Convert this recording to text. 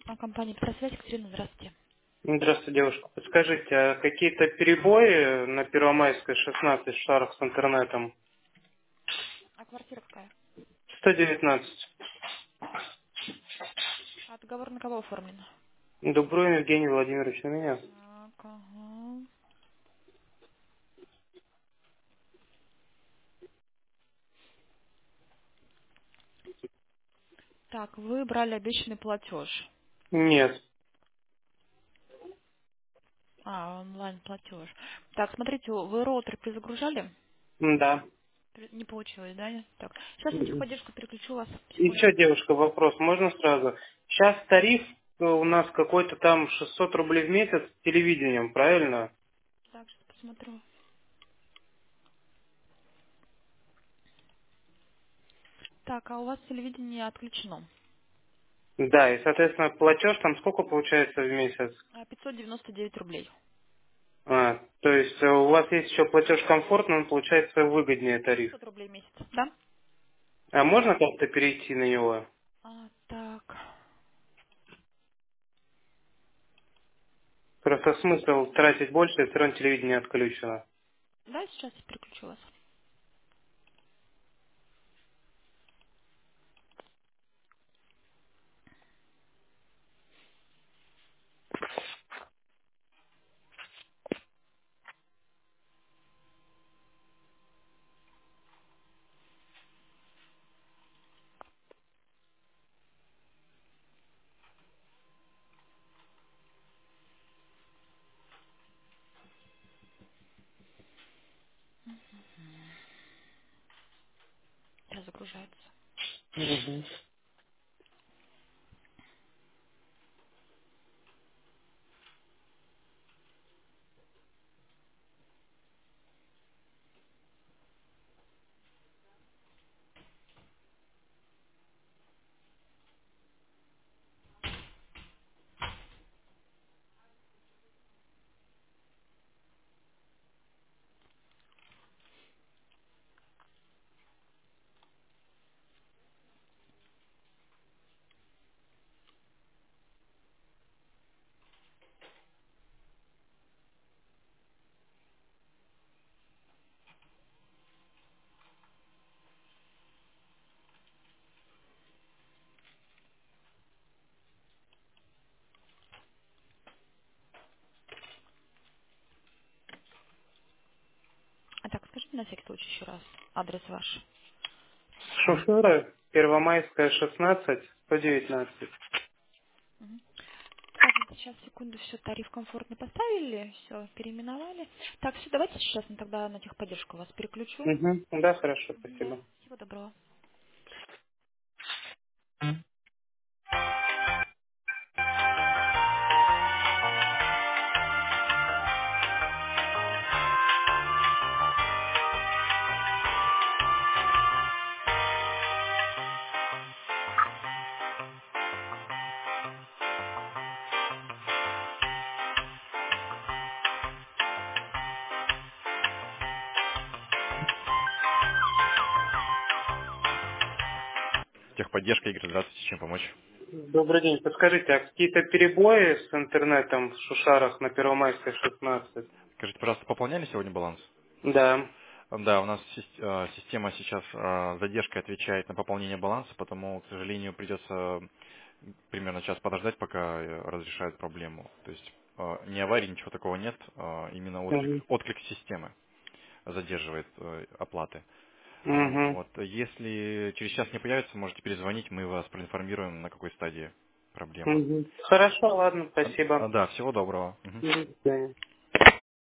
Компания «Петросвязь», Екатерина, здравствуйте. Здравствуйте, девушка. Подскажите, а какие-то перебои на Первомайской 16 в шарах с интернетом? А квартира какая? 119. А договор на кого оформлен? Дубровин Евгений Владимирович, на меня. Так, ага. Так, вы брали обещанный платеж. Нет. Онлайн-платеж. Так, смотрите, вы роутер перезагружали? Да. Не получилось, да? Так, сейчас на И техподдержку переключу вас. еще, Секундочку. девушка, вопрос, можно сразу? Сейчас тариф у нас какой-то там 600 рублей в месяц с телевидением, правильно? Так, сейчас посмотрю. Так, а у вас телевидение отключено. Да, и, соответственно, платеж там сколько получается в месяц? 599 рублей. То есть у вас есть еще платеж комфортный, он получается выгоднее тариф. 500 рублей в месяц, да? А можно как-то перейти на него? Так. Просто смысл тратить больше, если все равно телевидение отключено. Да, сейчас я переключу вас. Сейчас загружается. Мгм. Так, скажите на всякий случай еще раз адрес ваш. Шоферы, Первомайская, 16, 119. Мгм. Так, вот сейчас, секунду, все, тариф комфортно поставили, все, переименовали. Так, все, давайте сейчас тогда на техподдержку вас переключу. Угу. Да, хорошо, Да, спасибо. всего доброго. Техподдержка, Игорь, здравствуйте, чем помочь? Добрый день. Подскажите, а какие-то перебои с интернетом в Шушарах на Первомайской, 16? Скажите, пожалуйста, пополняли сегодня баланс? Да. Да, у нас система сейчас с задержкой отвечает на пополнение баланса, потому, к сожалению, придется примерно час подождать, пока разрешают проблему. То есть ни аварии, ничего такого нет, именно Угу. отклик системы задерживает оплаты. Угу. Вот, если через час не появится, можете перезвонить, мы вас проинформируем, на какой стадии проблема. Угу. Хорошо, ладно, спасибо. Да, всего доброго. Мгм. До свидания.